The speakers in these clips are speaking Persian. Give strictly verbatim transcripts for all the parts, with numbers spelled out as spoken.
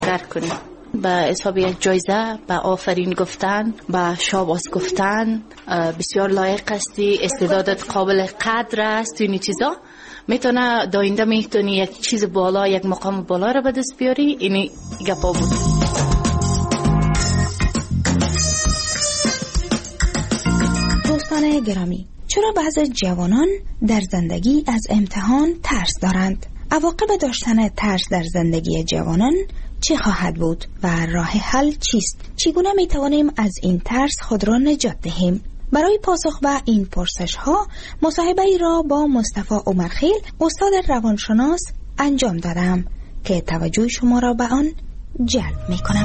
درک کنیم. به حساب یک جایزه، به آفرین گفتن، به شاباس گفتن، بسیار لایق هستی، استعدادت قابل قدر است، تو این چیزا میتونه داینده میتونی یک چیز بالا، یک مقام بالا رو به دست بیاری. این گپا بود. دوستان گرامی، چرا بعضی جوانان در زندگی از امتحان ترس دارند؟ عواقب داشتن ترس در زندگی جوانان چه خواهد بود و راه حل چیست؟ چگونه می توانیم از این ترس خود را نجات دهیم؟ برای پاسخ به این پرسش ها مصاحبه ای را با مصطفی عمرخیل، استاد روانشناس انجام دادم که توجه شما را به آن جلب می کنم.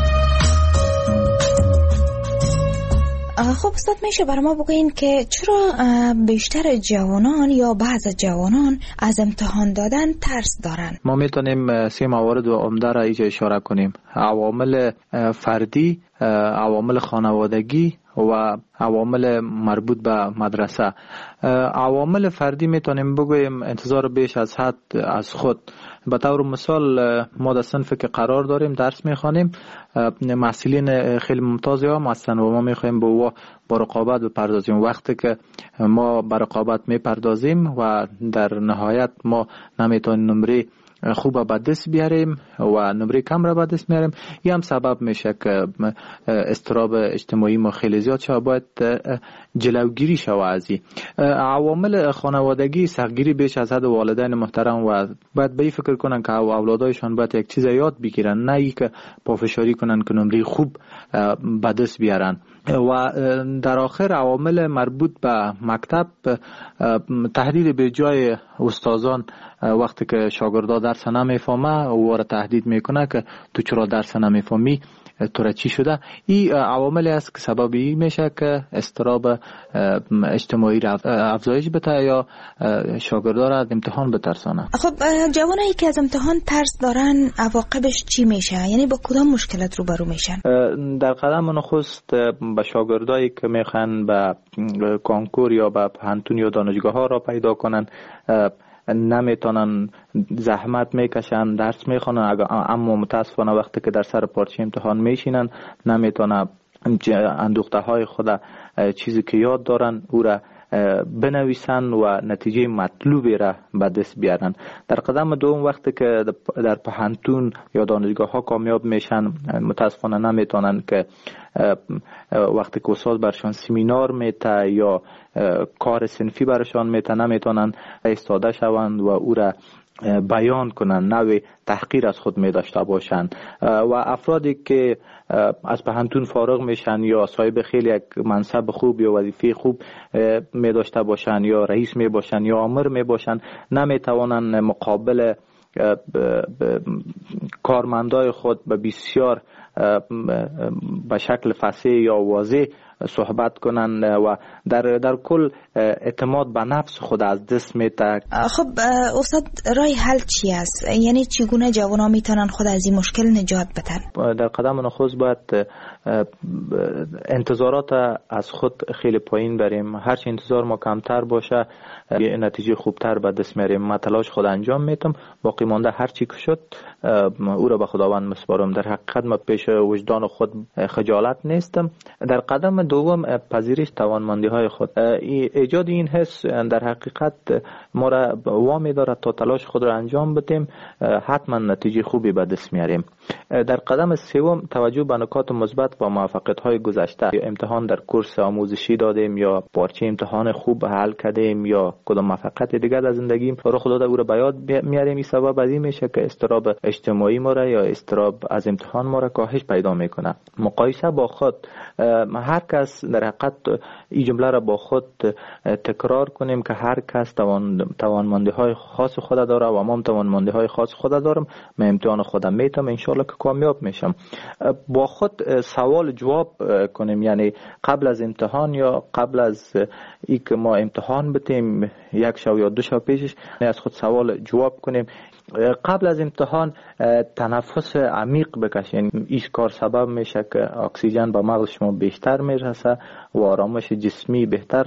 خب استاد، میشه برای ما بگوین که چرا بیشتر جوانان یا بعض جوانان از امتحان دادن ترس دارن؟ ما میتونیم سه موارد و عمده را اینجا اشاره کنیم: عوامل فردی، عوامل خانوادگی و عوامل مربوط به مدرسه. عوامل فردی میتونیم بگویم انتظار بیش از حد از خود. به طور مثال ما در صنفی که قرار داریم درس میخوانیم، محصلین خیلی ممتازی هم هستن و ما میخوایم به او با رقابت بپردازیم. وقتی که ما به رقابت میپردازیم و در نهایت ما نمیتونیم نمره خوب به دست بیاریم و نمره کم را به دست میاریم، این هم سبب میشه که اضطراب اجتماعی ما خیلی زیاد شد. باید جلوگیری شود از این عوامل خانوادگی. سختگیری بیش از حد والدین محترم و باید به این فکر کنن که اولادایشان باید یک چیز یاد بگیرن، نه ای که پافشاری کنن که نمره خوب به دست بیارن. و در آخر عوامل مربوط به مکتب، تهدید به جای استادان وقتی که شاگردا درس نمیفهمه او را تهدید میکنه که تو چرا درس نمیفهمی، تو را چی شده. این عواملی است که سببی میشه که اضطراب اجتماعی را افزایش بده یا شاگردا را از امتحان بترسانه. خب جوانایی که از امتحان ترس دارن عواقبش چی میشه؟ یعنی با کدام مشکلات روبرو میشن؟ در قدم نخست به شاگردایی که میخوان به کنکور یا به پانتون یا دانشگاه ها را پیدا کنن، نمیتونن، زحمت میکشن، درس میخونن، اما متاسفانه وقتی که در سر پارچه امتحان میشینن نمیتونن اندوخته های خود چیزی که یاد دارن او را بنویسن و نتیجه مطلوبی را به دست بیارن. در قدم دوم وقتی که در پانتون یا دانشگاه ها کامیاب میشن، متاسفانه نمیتونن که وقتی که استاد برشان سمینار میته یا کار صنفی برشان میته نمیتونن ایستاده شوند و او را بیان کنن، نوع تحقیر از خود می داشته باشند. و افرادی که از پانتون فارغ میشن یا صاحب خیلی یک منصب خوب یا وظیفه خوب می داشته باشند یا رئیس می باشند یا آمر می باشند، نمی توانند مقابل کارمندای خود به بسیار به شکل فصیح یا واضح صحبت کنند و در در کل اعتماد به نفس خود از دست میده. خب استاد، راه حل چی است؟ یعنی چگونه جوانان میتونن خود از این مشکل نجات بدن؟ در قدم نخست باید انتظارات از خود خیلی پایین بریم. هرچی انتظار ما کمتر باشه نتیجه خوبتر به دست میاریم. من تلاش خود انجام میتم، باقی مانده هر چی که شد او را به خداوند مسپارم. در حقیقت ما پیش وجدان خود خجالت نیستم. در قدم دوم پذیرش توانمندی های خود. ایجاد این حس در حقیقت ما را وامی دارد تا تلاش خود را انجام بدیم، حتما نتیجه خوبی به دست میاریم. در قدم سوم توجه به نکات مثبت و موفقیت های گذشته. امتحان در کورس آموزشی دادیم یا پارچه امتحان خوب حل کردیم یا کدام موفقیت دیگر در زندگیم رو خدا او را به یاد میاریم. این سبب از این میشه که اضطراب اجتماعی ما را یا اضطراب از امتحان ما را کاهش پیدا میکنه. مقایسه با خود، هر کس در حقیقت این جمله را با خود تکرار کنیم که هر کس توان توانمندی های خاص خود داره و ما توانمندی های خاص خود دارم. من امتحان خودم میتم، ان شاء الله که کامیاب میشم. با خود سوال جواب کنیم، یعنی قبل از امتحان یا قبل از اینکه ما امتحان بدیم یک شب یا دو شب پیشش از خود سوال جواب کنیم. قبل از امتحان تنفس عمیق بکشین. این کار سبب میشه که اکسیژن به مغز شما بیشتر میرسه و آرامش جسمی بهتر را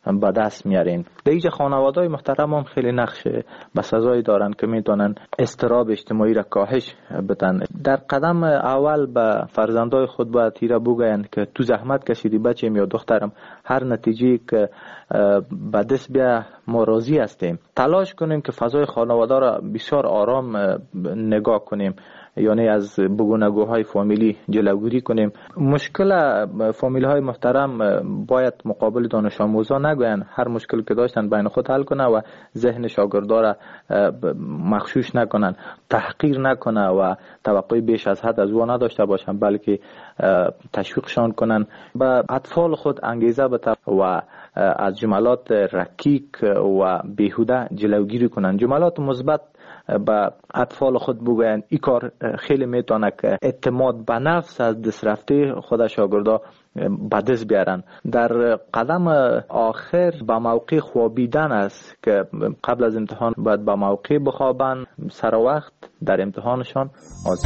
به دست میارین. در اینجا خانواده‌های محترم هم خیلی نقش بسزایی دارن که میتونن استراب اجتماعی را کاهش بدن. در قدم اول به فرزندای خود باید تیره بگوین که تو زحمت کشیدی بچه‌م یا دخترم، هر نتیجه که به دست بیا ما راضی هستیم. تلاش کنیم که فضای خانواده را بسیار آرام نگاه کنیم، یعنی از بگونگوهای فامیلی جلوگیری کنیم. مشکل فامیلی های محترم باید مقابل دانش آموزان نگوین، هر مشکل که داشتن بین خود حل کنه و ذهن شاگردا را مغشوش نکنن، تحقیر نکنه و توقع بیش از حد از او نداشته باشن، بلکه تشویقشان کنن، به اطفال خود انگیزه بده و از جملات رکیک و بیهوده جلوگیری کنن. جملات مثبت به اطفال خود بگوین. این کار خیلی میتونه که اعتماد به نفس از دست رفته خود شاگردا به دست بیارن. در قدم آخر به موقع خوابیدن است که قبل از امتحان باید به موقع بخوابن، سر وقت در امتحانشان حاضر.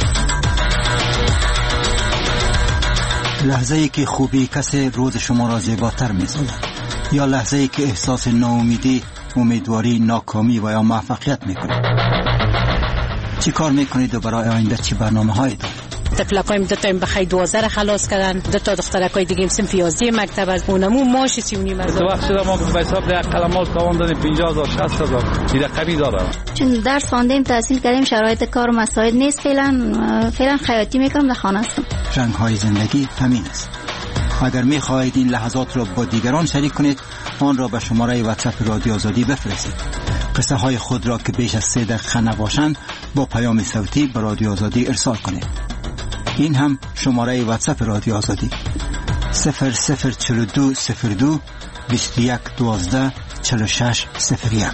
لحظه ای که خوبی کسی روز شما را زیباتر می‌سازد، یا لحظه ای که احساس ناامیدی، امیدواری، ناکامی و یا موفقیت میکنید؟ چی کار میکنید و برای آینده چی برنامه هایی دارید؟ تفلقایم دو تا بخای دوازده را خلاص کردن، دو تا دخترکای دیگه هم سنف یازده مکتب از اونمو ماش سی و نیم هزار. تو وقت شده ما به حساب ده قلمال تاوان دادیم پنجاه هزار شصت هزار این رقمی داره. چون درس خواندیم تحصیل کردیم، شرایط کار مساعد نیست، فعلا فعلا خیاطی میکنم، در خانه هستم. رنگ های زندگی همین است. اگر میخواهید این لحظات را با دیگران شریک کنید، آن را به شماره واتساپ رادیو آزادی بفرستید. قصه های خود را که بیش از سه دقیقه نباشند با پیام صوتی به رادیو آزادی ارسال کنید. این هم شماره واتساپ رادیو آزادی صفر صفر چهل و دو صفر دو بیست و یک دوازده چهل و شش صفر یک.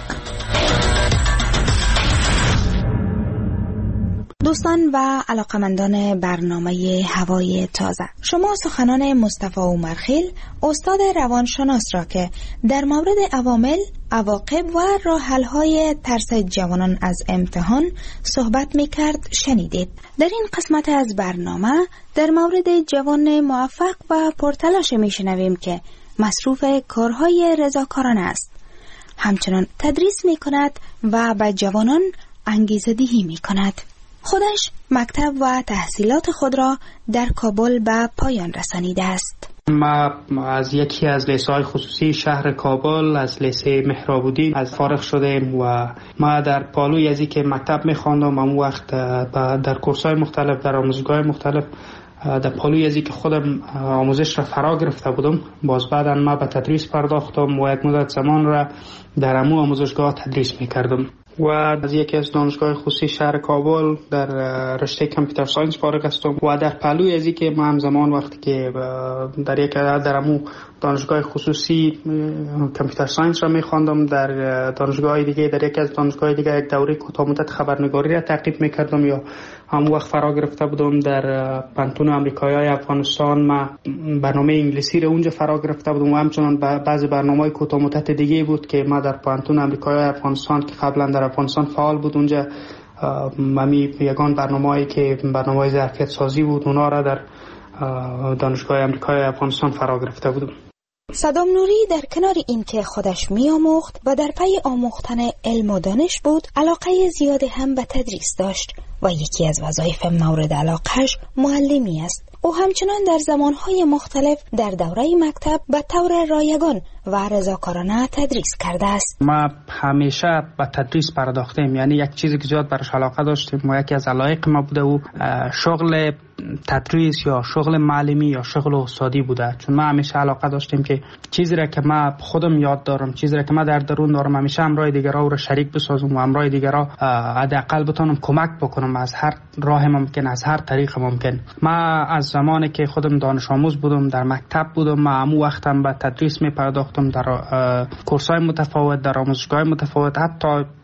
دوستان و علاقمندان برنامه هوای تازه، شما سخنان مصطفی عمرخیل، استاد روانشناس را که در مورد عوامل، عواقب و راه‌حل‌های ترس جوانان از امتحان صحبت می‌کرد شنیدید. در این قسمت از برنامه در مورد جوان موفق و پرتلاش می‌شنویم که مصروف کارهای رضاکارانه است. همچنان تدریس می‌کند و به جوانان انگیزه دهی می‌کند. خودش مکتب و تحصیلات خود را در کابل به پایان رسانیده است. ما از یکی از لیسه‌های خصوصی شهر کابل، از لیسه مهراب‌الدین از فارغ شدیم و ما در پالوی از که مکتب می‌خواندم، اون وقت در کورس‌های مختلف، در آموزشگاه مختلف در پالوی از که خودم آموزش را فرا گرفته بودم. باز بعدا ما به تدریس پرداختم و یک مدت زمان را در امو آموزشگاه تدریس می‌کردم و از یکی از دانشگاه خصوصی شهر کابل در رشته کامپیوتر ساینس فارغ هستم و در پهلوی از اینکه ما همزمان وقتی که در یک در امو دانشگاه خصوصی کامپیوتر ساینس را می‌خواندم، در دانشگاه دیگه در یک از دانشگاه دیگه یک دوره کوتاه مدت خبرنگاری را تعقیب می‌کردم یا هم وقت فرا گرفته بودم. در پانتون آمریکایی افغانستان ما برنامه انگلیسی را اونجا فرا گرفته بودم و همچنان بعضی برنامه‌های کوتاه مدت دیگه بود که ما در پانتون آمریکایی افغانستان که قبلا در افغانستان فعال بود، اونجا ممی یگان برنامه‌ای که برنامه‌های ظرفیت سازی بود اونا را در دانشگاه آمریکایی افغانستان فرا گرفته بودم. صدام نوری در کنار اینکه خودش می‌آموخت و در پی آموختن علم و دانش بود، علاقه زیادی هم به تدریس داشت و یکی از وظایف مورد علاقهش معلمی است. او همچنان در زمانهای مختلف در دوره مکتب به طور رایگان و رضاکارانه تدریس کرده است. ما همیشه به تدریس پرداختیم، یعنی یک چیزی که زیاد برش علاقه داشتیم و یکی از علایق ما بوده و شغل تدریس یا شغل معلمی یا شغل استادی بوده. چون ما همیشه علاقه داشتیم که چیزی را که ما خودم یاد دارم، چیزی را که ما در درون دارم، همیشه همراه دیگران رو شریک بسازم و همراه دیگران حداقل بتونم کمک بکنم از هر راه ممکن، از هر طریق ممکن. ما از زمانی که خودم دانش آموز بودم، در مکتب بودم، ما همون وقتم به تدریس می پرداختم در کورس‌های متفاوت، در آموزشگاه متفاوت، حتی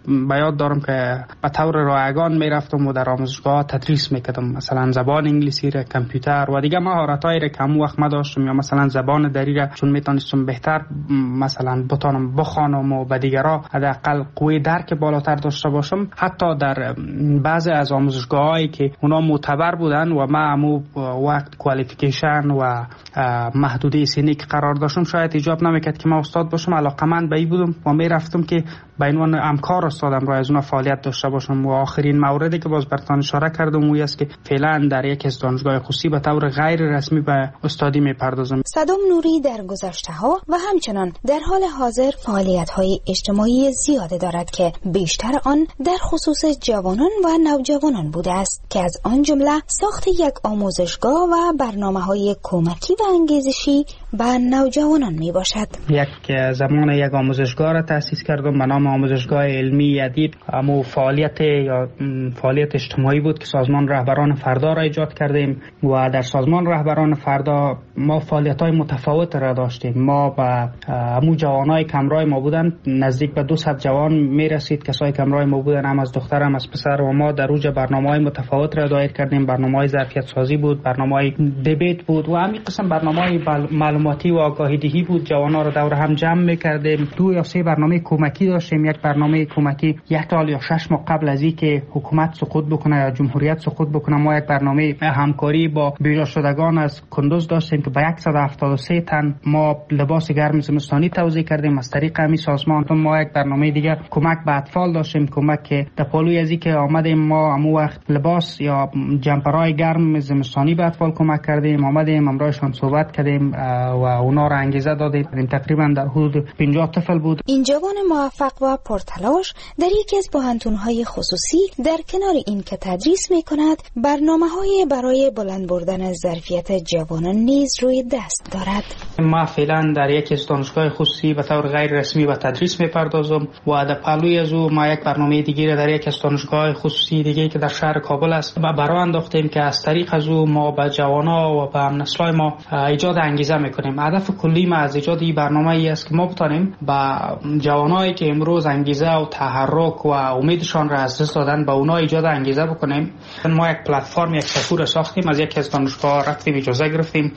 به یاد دارم که به طور رایگان میرفتم و در آموزشگاه تدریس میکردم، مثلا زبان انگلیسی را، کامپیوتر و دیگه مهارتایی را که همون وقت ما داشتم، یا مثلا زبان دری را چون میتونستم بهتر مثلا بتونم بخوانم و به دیگرها حداقل قوه درک بالاتر داشته باشم. حتی در بعضی از آموزشگاهایی که اونا معتبر بودن و ما همو وقت کوالیفیکیشن و محدوده سنی که قرار داشتم شاید ایجاب نمیکرد که ما استاد باشم، علاقمند به این بودم و میرفتم که به عنوان همکار استادم را از اون فعالیت داشته باشم. و آخرین موردی که باز براتون اشاره کردم اون است که فعلا در یک از دانشگاه خصوصی به طور غیر رسمی به استادی میپردازم. صدام نوری در گذشته‌ها و همچنان در حال حاضر فعالیت‌های اجتماعی زیاده دارد که بیشتر آن در خصوص جوانان و نوجوانان بوده است که از آن جمله ساخت یک آموزشگاه و برنامه‌های کمکی و انگیزشی به نوجوانان می باشد. یک زمان یک آموزشگاه را تأسیس کردم به نام آموزشگاه علمی ادیب. اما فعالیت یا فعالیت اجتماعی بود که سازمان رهبران فردا را ایجاد کردیم و در سازمان رهبران فردا ما فعالیت‌های متفاوت را داشتیم. ما با همون جوانای کمرای ما بودن، نزدیک به دویست جوان می رسید کسای کمرای ما بودن، هم از دختر هم از پسر، و ما در اوج برنامه‌های متفاوت را دایر کردیم. برنامه‌های ظرفیت سازی بود، برنامه‌های دیبیت بود و همین قسم برنامه‌های معلوماتی و آگاهی دهی بود. جوانا رو دور هم جمع می‌کردیم. دو یا سه برنامه کمکی داشتیم. یک برنامه کمکی یک سال یا شش ماه قبل از اینکه حکومت سقوط بکنه یا جمهوریت سقوط بکنه ما یک برنامه همکاری با بیجا شدگان از کندوز داشتیم که به صد و هفتاد و سه تن ما لباس گرم زمستانی توزیع کردیم از طریق همین سازمان. ما یک برنامه دیگر کمک به اطفال داشتیم، کمک که در پالوی از اینکه آمدیم ما همون وقت لباس یا جمپرهای گرم زمستانی به اطفال کمک کردیم، آمدیم امرایشان صحبت کردیم و اونا را انگیزه دادیم. تقریبا در حدود پنجاه طفل بود. این جوان موفق و پرتلاش در یکی از پوهنتون‌های خصوصی در کنار این که تدریس می‌کند، برنامه‌های برای بلند بردن ظرفیت جوانان نیز روی دست دارد. ما فعلا در یکی از دانشگاه خصوصی به طور غیر رسمی به تدریس می‌پردازم و در پهلوی از او ما یک برنامه دیگه در یک از دانشگاه خصوصی دیگه که در شهر کابل است و برای انداختیم که از طریق از او ما به جوانا و به هم‌نسل‌های ما ایجاد انگیزه می‌کنیم. هدف کلی ما از ایجاد این برنامه ای است که ما بتانیم با جوانایی که امروز انگیزه و تحرک و امیدشان را از دست دادن به اونا ایجاد انگیزه بکنیم. ما یک پلتفرم یک سفور ساختیم، از یک از دانشگاه رفتیم اجازه گرفتیم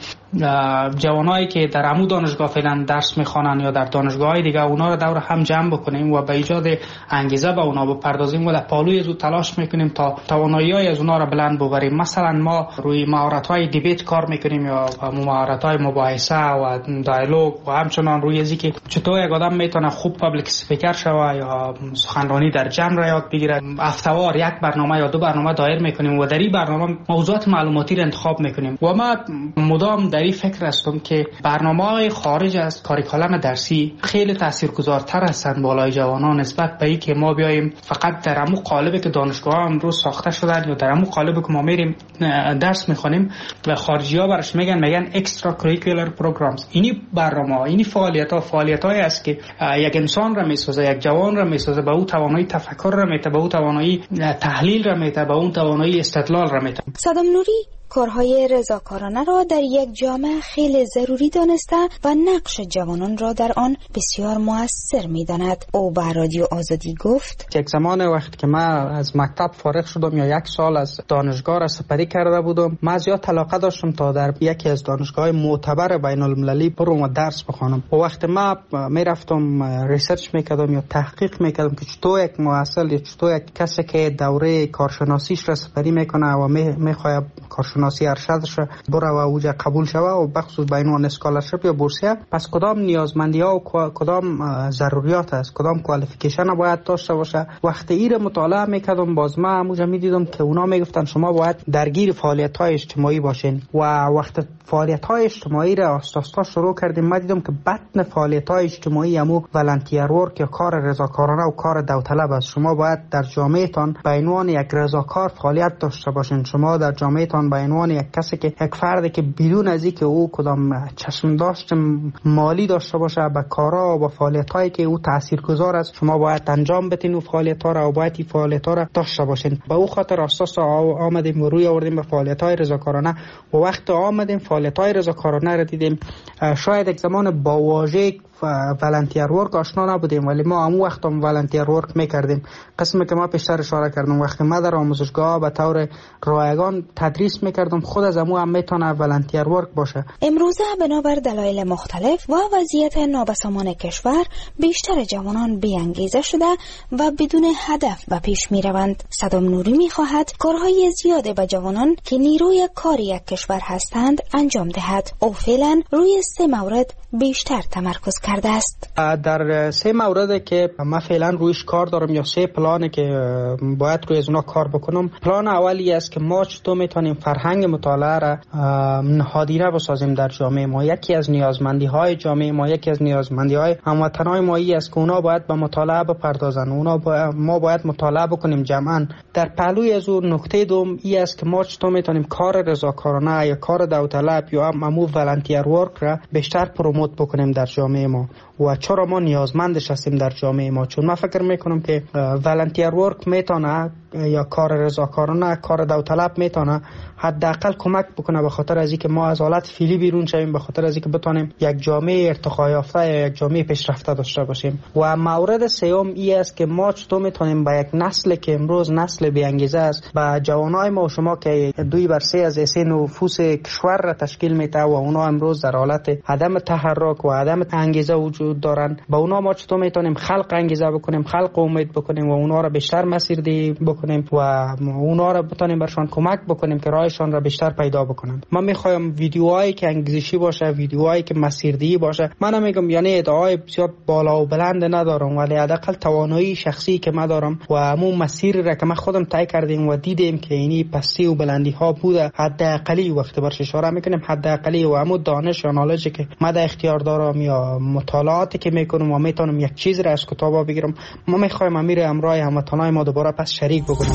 جوانایی که در عمو دانشگاه فعلا درس میخوانن یا در دانشگاه‌های دیگه اونا رو دور هم جمع بکنیم و به ایجاد انگیزه به اونا بپردازیم و در پالوی از تلاش میکنیم تا توانایی‌های از اونا رو بلند ببریم. مثلا ما روی مهارت‌های دیبیت کار میکنیم یا مهارت‌های مباحثه و دیالوگ و همچنان روی ازی که چطور یک آدم میتونه خوب پابلیک اسپیکر شوه یا سخنرانی در جمع را یاد بگیره. هفته‌وار یک برنامه یا دو برنامه دایر میکنیم و در این برنامه موضوعات معلوماتی را انتخاب میکنیم و ما مدام در این فکر هستم که برنامه‌های خارج از کاریکولم درسی خیلی تاثیرگذارتر هستند بالای جوانان نسبت به اینکه ما بیایم فقط در همون قالبی که دانشگاه امروز ساخته شدن یا در همون قالبی که ما میریم درس میخونیم و خارجی‌ها برش میگن میگن اکسترا کریکولر پروگرامز. اینی برنامه اینی فعالیت‌ها فعالیت‌هایی است که یک انسان را میسازه، یک جوان را میسازه، به او توانایی تفکر را میده، به او توانایی تحلیل را میده، به اون توانایی استدلال را میده. صدام نوری کارهای رضاکارانه را در یک جامعه خیلی ضروری دانسته و نقش جوانان را در آن بسیار مؤثر می‌داند. او به رادیو آزادی گفت: یک زمان وقتی که من از مکتب فارغ شدم یا یک سال از دانشگاه را سپری کرده بودم، من زیاد علاقه داشتم تا در یکی از دانشگاه‌های معتبر بین‌المللی برم و درس بخوانم. و وقتی من میرفتم ریسرچ میکردم یا تحقیق میکردم که چطور یک محصل یا چطور یک کسی که دوره کارشناسیش را سپری میکنه و میخواد کارشناسی ارشدش بره و اوج قبول شوه و بخصوص به عنوان اسکالرشیپ یا بورسیه، پس کدام نیازمندی ها و کدام ضروریات است، کدام کوالیفیکیشن باید داشته باشه. وقتی این مطالعه میکردم باز ما همونجا میدیدم که اونا میگفتن شما باید درگیر فعالیت های اجتماعی باشین و وقتی فعالیت های اجتماعی را آستاستا شروع کردیم ما دیدم که بطن فعالیت های اجتماعی همو ولنتیر ورک یا کار رضاکارانه و کار داوطلب است. شما باید در جامعهتان به عنوان یک رضاکار فعالیت داشته باشین. شما در جامعهتان به عنوان یک کسی که یک فردی که بدون از اینکه او کدام چشم داشت مالی داشته باشه به کارا و به فعالیت‌هایی که او تاثیرگذار است شما باید انجام بدین و فعالیت‌ها را و باید این فعالیت‌ها را داشته باشین. به او خاطر اساس آمدیم و روی آوردیم به فعالیت‌های رضاکارانه و وقت آمدیم فعالیت‌های رضاکارانه را دیدیم شاید یک زمان با واژه ولنتیر ورک آشنا نبودیم، ولی ما همون وقت هم ولنتیر ورک میکردیم. قسمی که ما پیشتر اشاره کردم وقتی ما در آموزشگاه به طور رایگان تدریس میکردم، خود از همون هم میتونه ولنتیر ورک باشه. امروزه بنابر دلایل مختلف و وضعیت نابسامان کشور بیشتر جوانان بی‌انگیزه شده و بدون هدف به پیش میروند. صدام نوری میخواهد کارهای زیاده به جوانان که نیروی کار یک کشور هستند انجام دهد. او فعلا روی سه مورد بیشتر تمرکز کرده است. در سه مورد که من فعلا رویش کار دارم یا سه پلانی که باید روی از اونا کار بکنم. پلان اولی است که ما چطور میتونیم فرهنگ مطالعه را نهادینه بسازیم در جامعه ما. یکی از نیازمندی های جامعه ما، یکی از نیازمندی های هموطنان ما ای است که اونا باید به مطالعه بپردازن. اونا با... ما باید مطالعه بکنیم جمعا. در پهلوی از اون نکته دوم ای است که ما چطور میتونیم کار رضاکارانه یا کار داوطلب یا همو ولنتیر ورک را بیشتر پروموت بکنیم در جامعه ما و چرا ما نیازمندش هستیم در جامعه ما. چون من فکر میکنم که ولنتیر ورک میتونه یا کار رضاکارانه، کار داوطلب میتونه حداقل کمک بکنه به خاطر از اینکه ما از حالت فعلی بیرون شویم، به خاطر از اینکه بتونیم یک جامعه ارتقا یافته یا یک جامعه پیشرفته داشته باشیم. و مورد سوم ای است که ما چطور میتونیم به یک نسل که امروز نسل بی انگیزه است، به جوانای ما و شما که دوی بر سه از سه نفوس کشور را تشکیل میده و اونا امروز در حالت عدم تحرک و عدم انگیزه وجود دارن، با اونا ما چطور میتونیم خلق انگیزه بکنیم، خلق امید بکنیم و اونا را بیشتر مسیردهی بکنیم و اونا را بتونیم برشان کمک بکنیم که راهشان را بیشتر پیدا بکنن. من میخوایم ویدیوهایی که انگیزشی باشه، ویدیوهایی که مسیردهی باشه. من نمیگم یعنی ادعای بسیار بالا و بلند ندارم، ولی حداقل توانایی شخصی که من دارم و همون مسیر را که من خودم طی کردیم و دیدیم که اینی پستی و بلندی ها بوده، حداقلی وقتی برش اشاره میکنیم حداقلی و همون دانش یا نالجی که من در اختیار دارم یا مطالعاتی که میکنم و میتونم یک چیز را از کتابا بگیرم، ما میخوایم امیر امرای هموطنای ما دوباره پس شریک بکنیم.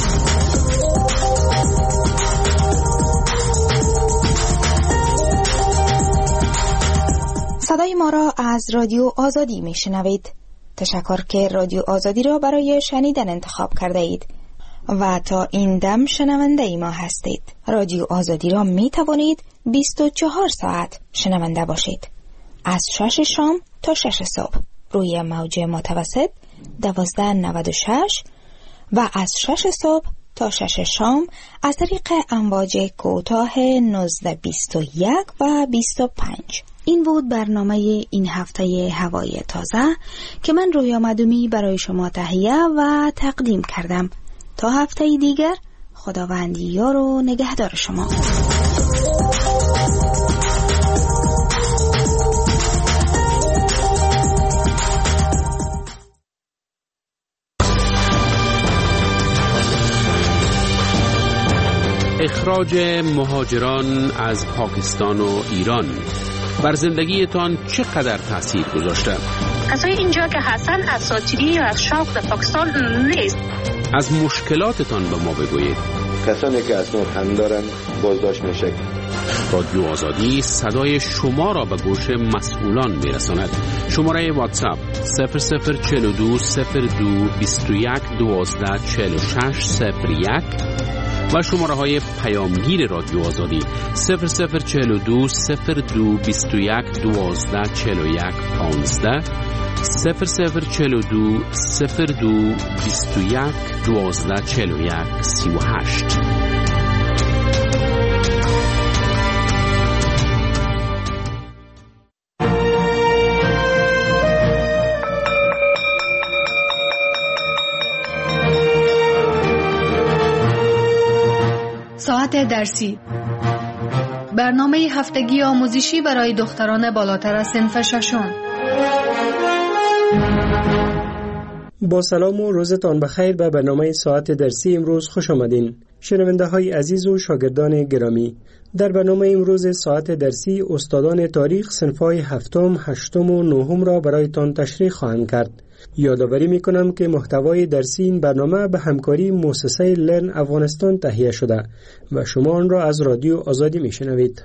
صدای ما را از رادیو آزادی میشنوید. تشکر که رادیو آزادی را برای شنیدن انتخاب کرده اید و تا این دم شنونده ای ما هستید. رادیو آزادی را می توانید بیست و چهار ساعت شنونده باشید، از شش شام تا شش صبح روی موج متوسط دوازده نود و شش و از شش صبح تا شش شام از طریق امواج کوتاه نوزده بیست و یک و بیست و پنج. این بود برنامه این هفته هوای تازه که من رویا مدومی برای شما تهیه و تقدیم کردم. تا هفته دیگر، خداوند یار و نگهدار شما. اخراج مهاجران از پاکستان و ایران بر زندگیتان چقدر تأثیر گذاشته؟ کسای اینجا که هستن اساطیری یا از شوق در پاکستان نیست. از مشکلاتتان به ما بگویید. کسانی که اسناد هم دارن بازداشت میشه. رادیو آزادی صدای شما را به گوش مسئولان میرساند. شماره واتساپ صفر صفر چهل و دو صفر دو بیست و یک دوازده چهل و شش صفر یک و شماره های پیامگیر رادیو آزادی صفر صفر چهل و دو صفر دو بیست و یک دوازده چهل و یک پانزده صفر صفر چهل و دو صفر دو بیست و یک دوازده چهل و یک سی و هشت. ساعت درسی، برنامه هفتگی آموزشی برای دختران بالاتر از صنف ششم. با سلام و روزتان بخیر به برنامه ساعت درسی امروز خوش آمدین. شنونده های عزیز و شاگردان گرامی، در برنامه امروز ساعت درسی استادان تاریخ صنف‌های هفتم، هشتم و نهم را برایتان تشریح خواهند کرد. یادآوری میکنم که محتوای درسی این برنامه به همکاری مؤسسه لرن افغانستان تهیه شده و شما آن را از رادیو آزادی میشنوید.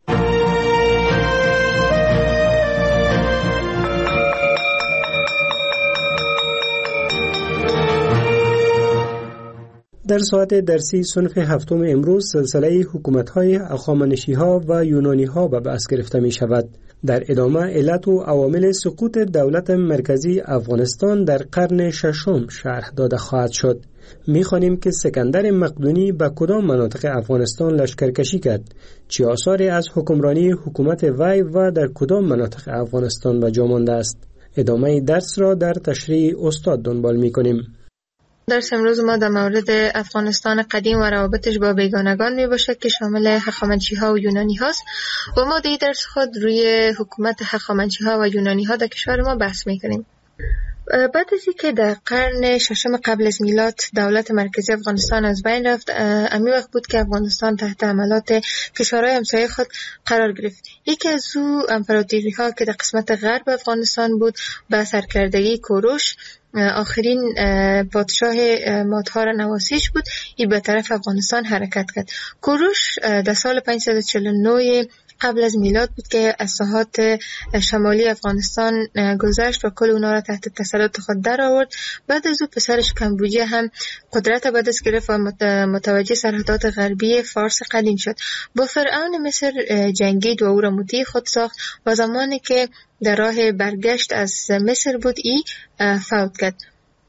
در ساعت درسی صنف هفتم امروز سلسله حکومت‌های هخامنشی‌ها و یونانی‌ها به بحث گرفته می‌شود. در ادامه علت و عوامل سقوط دولت مرکزی افغانستان در قرن ششم شرح داده خواهد شد. می‌خوانیم که اسکندر مقدونی به کدام مناطق افغانستان لشکرکشی کرد، چه آثاری از حکمرانی حکومت وی و در کدام مناطق افغانستان به جا مانده است. ادامه درس را در تشریح استاد دنبال می‌کنیم. درس امروز ما در مورد افغانستان قدیم و روابطش با بیگانگان می باشد که شامل هخامنشی ها و یونانی هاست و ما در درس خود روی حکومت هخامنشی ها و یونانی ها در کشور ما بحث می کنیم. بعد از اینکه در قرن ششم قبل از میلاد دولت مرکزی افغانستان از بین رفت، امی وقت بود که افغانستان تحت حملات کشورهای همسایه خود قرار گرفت. یکی از او امپراتوری ها که در قسمت غرب افغانستان بود به سرکردگی کوروش، آخرین پادشاه مادها نواسیش بود، این به طرف افغانستان حرکت کرد. کوروش در سال پانصد و چهل و نه قبل از میلاد بود که از ساحات شمالی افغانستان گذشت و کل اونا را تحت تسلط خود در آورد. بعد از او پسرش کمبوجیه هم قدرت به دست گرفت و متوجه سرحدات غربی فارس قدیم شد. با فرعون مصر جنگید و او را مطیع خود ساخت و زمانی که در راه برگشت از مصر بود ای فوت کرد.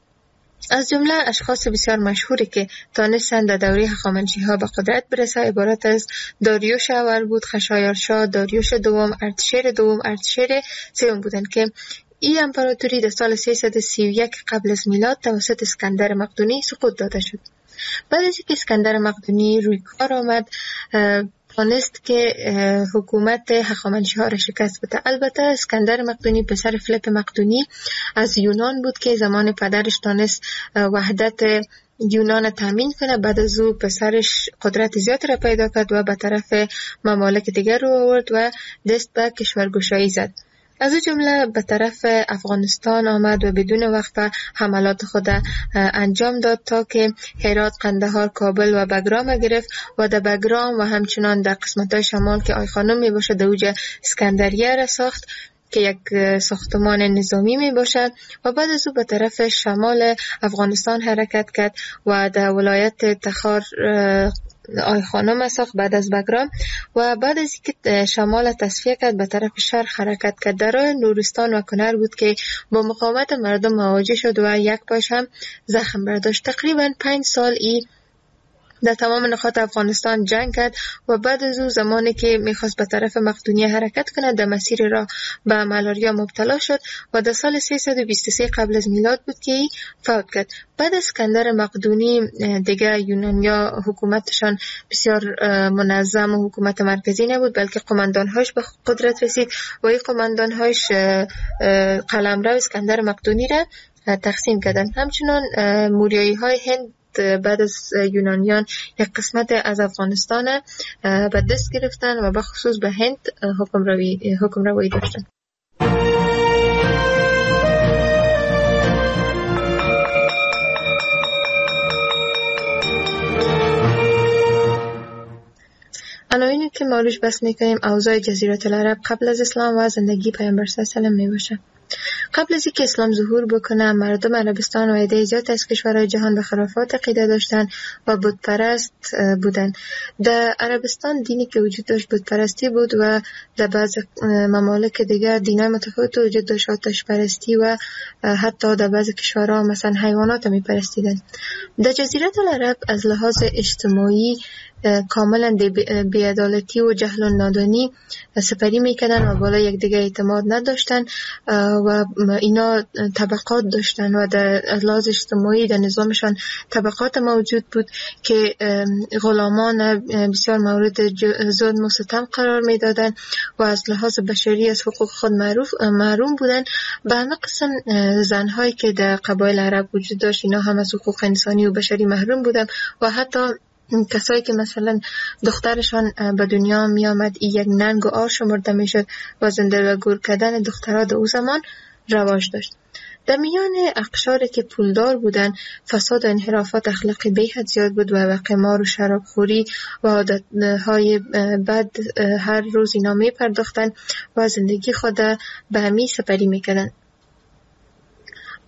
از جمله اشخاص بسیار مشهوری که تانستند در دوره هخامنشی ها به قدرت برسه عبارت از داریوش اول بود، خشایارشا، داریوش دوم، ارتشیر دوم، ارتشیر سوم بودند که این امپراتوری در سال سیصد و سی و یک قبل از میلاد توسط اسکندر مقدونی سقوط داده شد. بعد از اینکه اسکندر مقدونی روی کار آمد، توانست که حکومت هخامنشی ها را شکست بده. البته اسکندر مقدونی پسر فیلیپ مقدونی از یونان بود که زمان پدرش تانست وحدت یونان تامین کنه. بعد از او پسرش قدرت زیاد را پیدا کرد و به طرف ممالک دیگر رو آورد و دست به کشورگشایی زد. از این جمله به طرف افغانستان آمد و بدون وقفه حملات خود انجام داد تا که هرات، قندهار، کابل و بگرام گرفت و در بگرام و همچنان در قسمت‌های شمال که آی خانم می باشد اوج اسکندریه را ساخت که یک ساختمان نظامی می باشد و بعد از او به طرف شمال افغانستان حرکت کرد و در ولایت تخار آی خانم ساخت بعد از بگرام و بعد از اینکه شمال تصفیه کرد به طرف شرق حرکت کرد. در راه نورستان و کنر بود که با مقاومت مردم مواجه شد و یک پاش هم زخم برداشت. تقریبا پنج سال ای در تمام نقاط افغانستان جنگ کرد و بعد از او زمانی که میخواست به طرف مقدونیه حرکت کنه در مسیر راه به مالاریا مبتلا شد و در سال سیصد و بیست و سه قبل از میلاد بود که ای فوت کرد. بعد از اسکندر مقدونی دیگه یونانیا حکومتشان بسیار منظم و حکومت مرکزی نبود، بلکه قماندانهاش به قدرت رسید و این قماندانهاش قلمرو اسکندر مقدونی را تقسیم کردن. همچنان موریایی های هند بعد از یونانیان یک قسمت از افغانستان به دست گرفتن و به خصوص به هند حکم روی حکم روی داشتن. عناوینی که ما روش بحث میکنیم اوضاع جزیره العرب قبل از اسلام و زندگی پیامبر صلی الله علیه و آله میباشه. قبل از اینکه اسلام ظهور بکنه مردم عربستان و عده زیاد از کشورهای جهان به خرافات عقیده داشتن و بت پرست بودن. در عربستان دینی که وجود داشت بت پرستی بود و در بعض ممالک دیگر دینای متفاوت وجود داشت، آتش پرستی و حتی در بعض کشورها مثلا حیوانات می پرستیدن. در جزیره العرب از لحاظ اجتماعی کاملا بی‌عدالتی و جهل و نادانی سپری میکردن و بالا یک دیگه اعتماد نداشتن و اینا طبقات داشتن و در لحاظ اجتماعی در نظامشان طبقات موجود بود که غلامان بسیار مورد ظلم و ستم قرار میدادن و از لحاظ بشری از حقوق خود معروف محروم بودن. به همه قسم زنهایی که در قبایل عرب وجود داشت اینا هم از حقوق انسانی و بشری محروم بودن و حتی کسایی که مثلا دخترشان به دنیا می آمد یک ننگ و آر شمرده می شد و زنده و گور کردن دخترها در او زمان رواج داشت. در میان اقشاری که پولدار بودن فساد و انحرافات اخلاقی به حد زیاد بود و قمار و شرابخوری و عادتهای بد هر روز اینا می پرداختن و زندگی خود به همی سپری می کردن.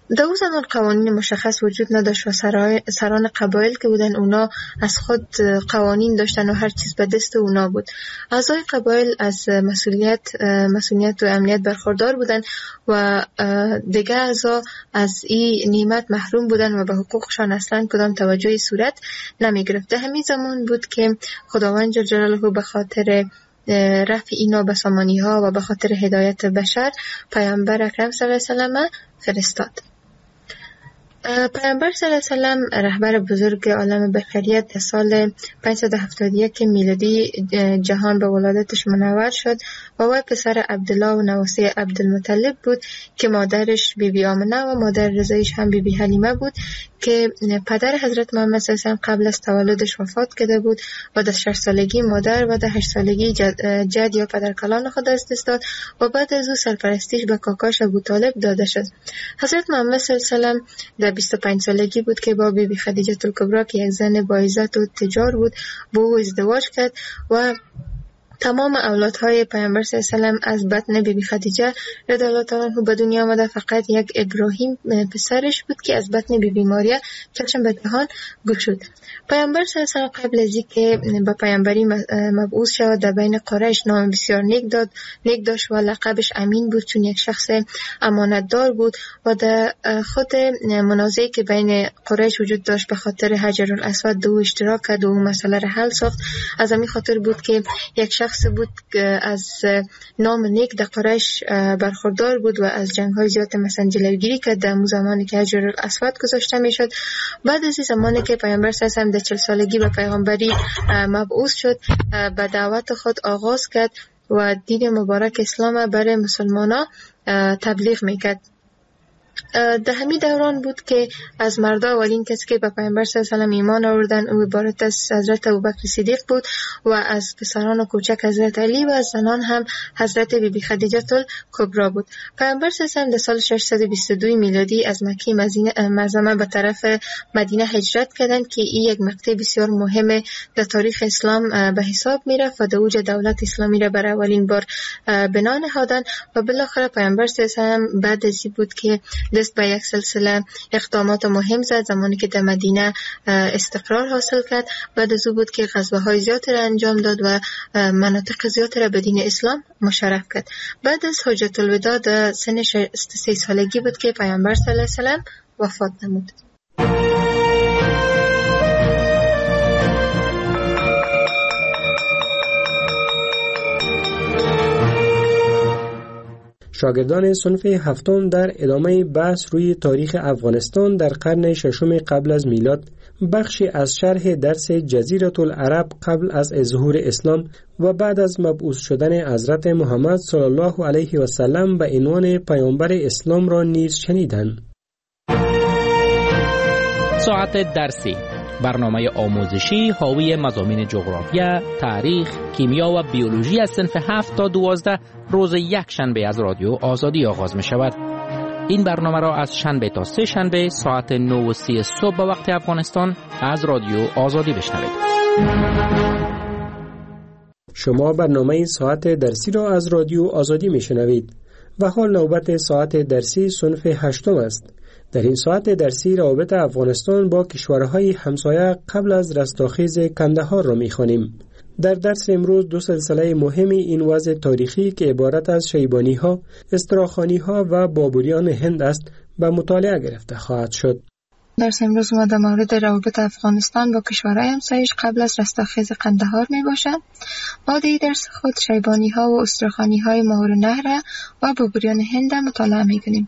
در اون زمان قوانین مشخص وجود نداشت و سران قبایل که بودن اونا از خود قوانین داشتن و هر چیز به دست اونا بود. اعضای قبایل از مسئولیت مسئولیت و امنیت برخوردار بودن و دیگه اعضا از این نعمت محروم بودن و به حقوقشان اصلا کدام توجهی صورت نمی گرفت. همین زمان بود که خداوند جل جلاله به خاطر رفع اینا به سامانی ها و به خاطر هدایت بشر پیامبر اکرم صلی الله علیه و سلم فرستاد. پیامبر صلی الله علیه و سلم رهبر بزرگ عالم بشریت در سال پانصد و هفتاد و یک میلادی جهان به ولادتش منور شد و وی پسر عبدالله و نواسه عبدالمطلب بود که مادرش بی بی آمنه و مادر رضایش هم بی بی حلیمه بود که پدر حضرت محمد صلی الله علیه و سلم قبل از تولدش وفات کرده بود و در شش سالگی مادر و در هشت سالگی جد, جد یا پدرکلان خود از دست داد و بعد از او سرپرستیش به کاکاش ابو طالب داده شد. حضرت محمد صلی الله علیه و سلم در بیست و پنج سالگی بود که با بی بی خدیجه الکبری که یک زن با عزت و تجار بود با او ازدواج کرد و تمام اولادهای پیامبر صلی الله علیه و سلم از بطن بی بی خدیجه رضی الله تعالی عنها به دنیا آمده. فقط یک ابراهیم پسرش بود که از بطن بی بی ماریا چشم به جهان گشود. پیامبر صلی الله علیه و سلم قبل از اینکه به پیامبری مبعوث شود در بین قریش نام بسیار نیک داد نیک داشت و لقبش امین بود چون یک شخص امانتدار بود و در خود منازعه‌ای که بین قریش وجود داشت به خاطر حجر الاسود دو اشتراک کرد و مسئله را حل ساخت. از همین خاطر بود که یک شخص بود که از نام نیک در قریش برخوردار بود و از جنگ‌های زیاد مثلا جلوگیری کرد در زمانی که حجر الاسود گذاشته میشد. بعد از این زمانی که پیامبر صلی الله علیه و سلم در چهل سالگی به پیغمبری مبعوث شد به دعوت خود آغاز کرد و دین مبارک اسلام برای مسلمانان تبلیغ میکرد. در همین دوران بود که از مردا اولین کسی که به پیامبر صلی الله علیه و سلم ایمان آوردن او عبارت از حضرت ابوبکر صدیق بود و از پسران و کوچک حضرت علی و از زنان هم حضرت بی بی خدیجه الکبری بود. پیامبر صلی الله علیه و سلم در سال ششصد و بیست و دو میلادی از مکه معظمه به طرف مدینه هجرت کردند که این یک مقطع بسیار مهم در تاریخ اسلام به حساب میرفت و در اوج دولت اسلامی را برای اولین بار بنا نهادند و بالاخره پیامبر صلی الله علیه و سلم بعد از این بود که دست به یک سلسله اقدامات مهم زد. زمانی که در مدینه استقرار حاصل کرد بعد از او بود که غزوه‌های زیادی را انجام داد و مناطق زیادی را به دین اسلام مشرف کرد. بعد از حجت الوداع در سن شصت و سه سالگی بود که پیامبر صلی الله علیه و سلم وفات نمود. شاگردان صنف هفتم در ادامه بحث روی تاریخ افغانستان در قرن ششم قبل از میلاد بخشی از شرح درس جزیره العرب قبل از ظهور اسلام و بعد از مبعوث شدن حضرت محمد صلی الله علیه و سلم به عنوان پیامبر اسلام را نیز شنیدند. ساعت درسی، برنامه آموزشی حاوی مضامین جغرافیا، تاریخ، کیمیا و بیولوژی از صنف هفت تا دوازده روز یک شنبه از رادیو آزادی آغاز می شود. این برنامه را از شنبه تا سه شنبه ساعت نه و سی صبح به وقت افغانستان از رادیو آزادی بشنوید. شما برنامه ساعت درسی را از رادیو آزادی می شنوید و حال نوبت ساعت درسی صنف هشتم است. در این ساعت درسی روابط افغانستان با کشورهای همسایه قبل از رستاخیز کندهار را می‌خوانیم. در درس امروز دو سلسله مهم این وضع تاریخی که عبارت از شیبانی‌ها، استراخانی‌ها و بابریان هند است به مطالعه گرفته خواهد شد. درس امروز ما در مورد روابط افغانستان با کشورهای همسایش قبل از رستاخیز قندهار می باشد. ما در درس خود شیبانی‌ها و استراخانی‌های ماورالنهر و بابریان هند مطالعه می‌کنیم.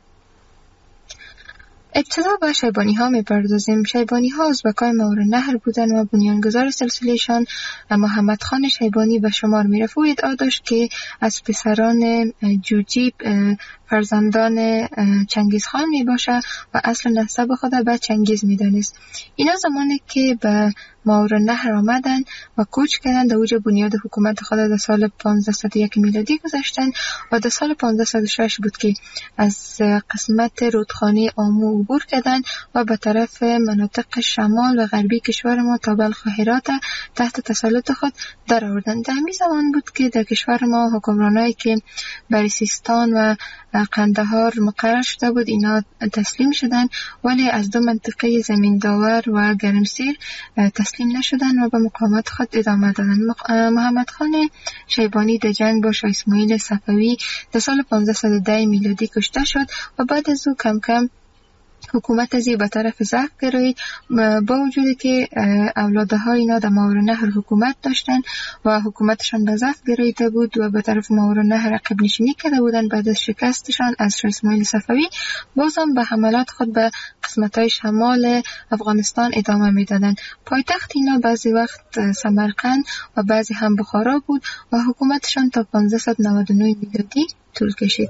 ابتدا به شیبانی ها می پردازیم. شیبانی ها ازبکای ماورالنهر بودن و بنیانگذار سلسلهشان محمد خان شیبانی به شمار می رفت و ادعا داشت که از پسران جوجیب فرزندان چنگیز خان می باشه و اصل نسب خود به چنگیز می دانست. اینا زمانی که به ماورالنهر آمدن و کوچ کردن. در اوج بنیاد حکومت خود در سال پانزده صد و یک میلادی گذاشتن و در سال پانزده صد و شش بود که از قسمت رودخانه آمو عبور کردن و به طرف مناطق شمال و غربی کشور ما تا بلخ و هرات تحت تسلط خود در آوردن. در همین زمان بود که در کشور ما حکمرانایی که بر سیستان و قندهار مقرر شده بود اینا تسلیم شدن، ولی از دو منطقه زمین داور و گرمسیر تسلیم نشدن و به مقاومت خود ادامه دادن. محمد خان شیبانی در جنگ با شاه اسماعیل صفوی در سال پانزده صد و ده میلادی کشته شد و بعد از او کم کم حکومت ازی به طرف ضعف گرایید، با وجودی که اولادها اینا در ماورالنهر حکومت داشتن و حکومتشان به ضعف گراییده بود و به طرف ماورالنهر عقب نشینی کرده بودن. بعد از شکستشان از شاه اسماعیل صفوی بازم به حملات خود به قسمت‌های شمال افغانستان ادامه میدادند. پایتخت اینا بعضی وقت سمرقند و بعضی هم بخارا بود و حکومتشان تا پانزده صد و نود و نه میلادی طول کشید.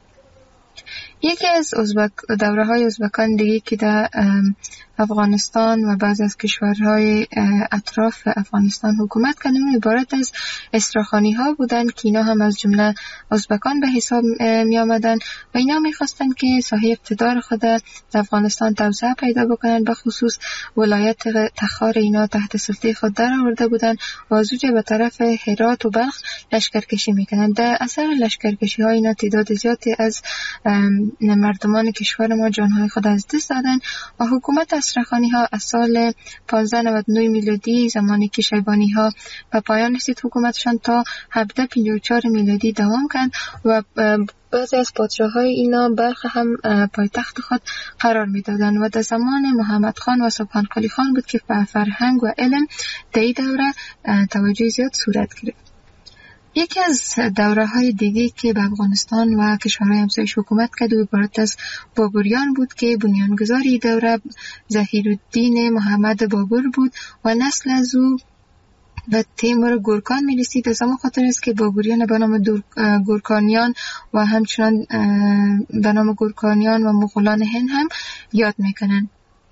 یکی از ازبک دوره های ازبکان دیگه که در افغانستان و بعض از کشورهای اطراف افغانستان حکومت کردن عبارت از استراخانی ها بودن که اینا هم از جمله ازبکان به حساب می آمدن و اینا می خواستن که ساحه اقتدار خود در افغانستان توسعه پیدا بکنن. به خصوص ولایت تخار اینا تحت سلطه خود در آورده بودن و از اونجا به طرف هرات و بلخ لشکرکشی میکنن. در اثر لشکرکشی ها اینا تعداد زیادی از مردمان کشور ما جانهای خود از دست دادن و حکومت استراخانی ها از سال پانزده نود و نه میلادی زمانی که شیبانی ها به پایان رسید حکومتشان تا هفده پنجاه و چهار میلادی دوام کرد و بعضی از پادشاه های اینا بلخ هم پایتخت خود قرار می دادن و در زمان محمد خان و سبحان قلی خان بود که به فرهنگ و علم در این دوره توجه زیاد صورت گرفت. یکی از دوره های دیگه که به افغانستان و کشورهای همسایش حکومت کرد و عبارت از بابریان بود که بنیانگذاری دوره ظهیرالدین محمد بابر بود و نسل از او به تیمور گورکان می رسید. از همون خاطر است که بابریان به نام گورکانیان و همچنان به نام گورکانیان و مغولان هند هم یاد میکنن.